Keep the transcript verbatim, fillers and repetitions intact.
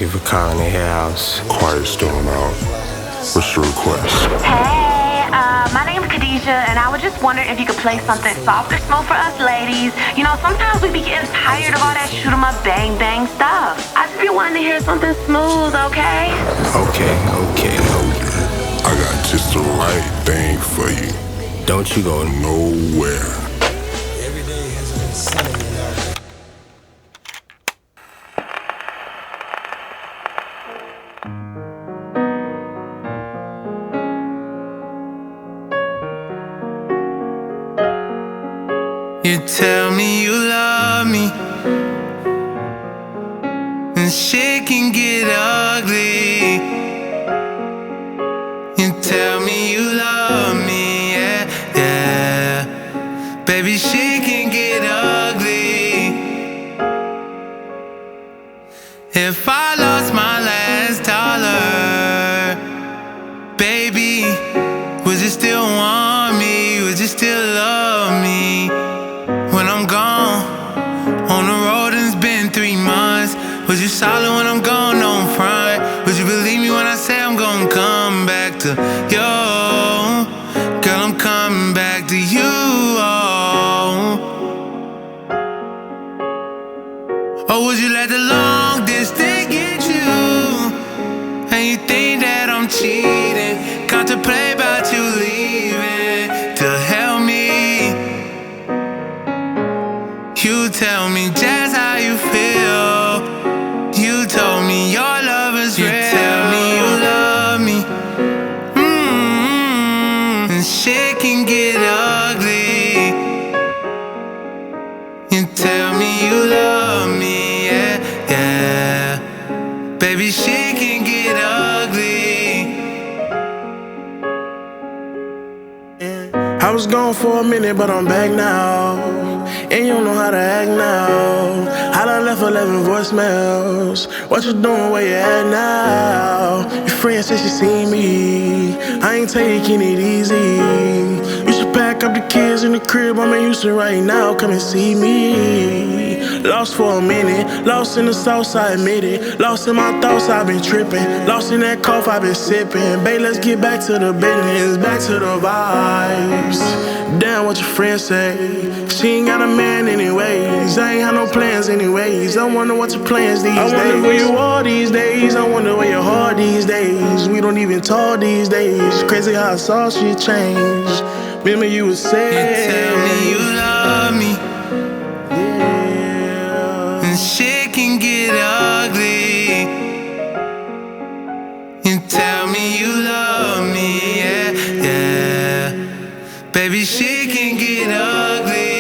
you for calling the hair house. Quiet storm out. What's your request? Hey, uh, my name is Khadijah, and I was just wondering if you could play something soft or smooth for us ladies. You know, sometimes we be getting tired of all that shoot 'em up, bang bang stuff. I just be wanting to hear something smooth, okay? Okay, okay, okay. I got just the right thing for you. Don't you go nowhere. Every day has been sunny, you know. You tell me you love me, and shit can get ugly. You tell me you love me, yeah, yeah. Baby, shit can get ugly. If I lost my last dollar, baby, would you still want me? Would you still love me? When I'm gone, on the road and it's been three months, was you solid when I'm gone, on front? Would you believe me when I say I'm gonna come back to you? Girl, I'm coming back to you. Or would you let the long distance get you? And you think that I'm cheating, contemplate about you leaving to help me. You tell me just how you feel. You told me your love is real. You tell me you love me. Mm-hmm. And shit can get ugly. You tell me you love me, yeah, yeah. Baby, shit can get ugly. I was gone for a minute, but I'm back now. And you don't know how to act now. I done left eleven voicemails. What you doing, where you at now? Your friend said she seen me. I ain't taking it easy. You should pack up the kids in the crib, I'm in Houston right now, come and see me. Lost for a minute, lost in the sauce, I admit it. Lost in my thoughts, I've been tripping. Lost in that cough, I've been sipping. Babe, let's get back to the business, back to the vibes. Damn, what your friend say? She ain't got a man anyways. I ain't had no plans anyways. I wonder what your plans these days. I wonder where you are these days. I wonder where your heart these days. We don't even talk these days. Crazy how I saw shit change. Remember you would say, you tell me you love me. Yeah. And shit can get ugly. You tell me you love me, yeah, yeah. Baby, shit can get ugly.